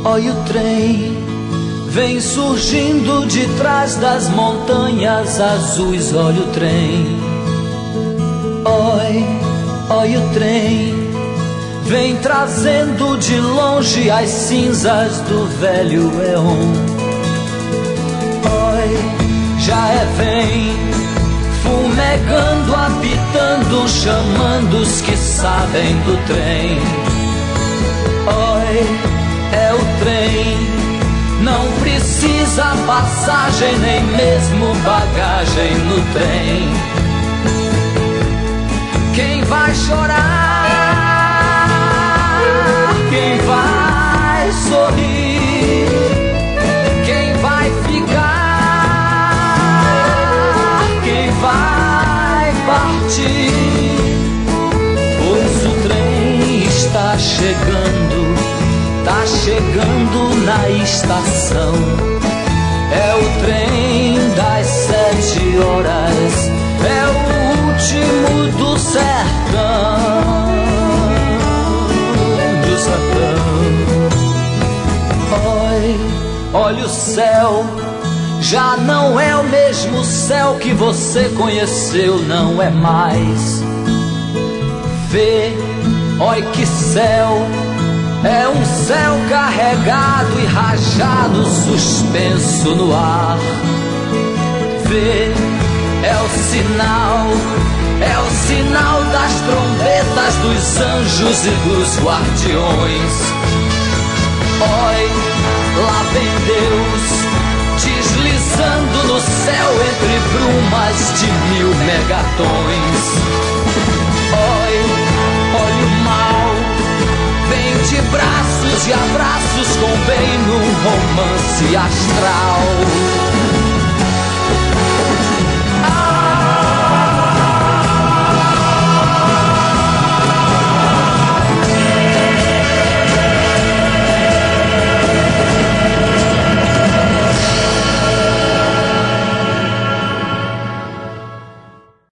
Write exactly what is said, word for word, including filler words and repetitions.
Olha o trem, vem surgindo de trás das montanhas azuis. Olha o trem, oi, olha o trem, vem trazendo de longe as cinzas do velho éon. Oi, já é vem, fumegando, apitando, chamando os que sabem do trem. Oi, é o trem, não precisa passagem, nem mesmo bagagem no trem. Quem vai chorar? Quem vai sorrir? Quem vai ficar? Quem vai partir? Pois o trem está chegando, tá chegando na estação. É o trem das sete horas, é o último do sertão, do sertão. Oi, olha o céu, já não é o mesmo céu que você conheceu, não é mais. Vê, oi que céu, é um céu carregado e rajado, suspenso no ar. Vê, é o sinal, é o sinal das trombetas dos anjos e dos guardiões. Oi, lá vem Deus, deslizando no céu entre brumas de mil megatons. Oi, olha o mal, vem de braços e abraços, convém num romance astral.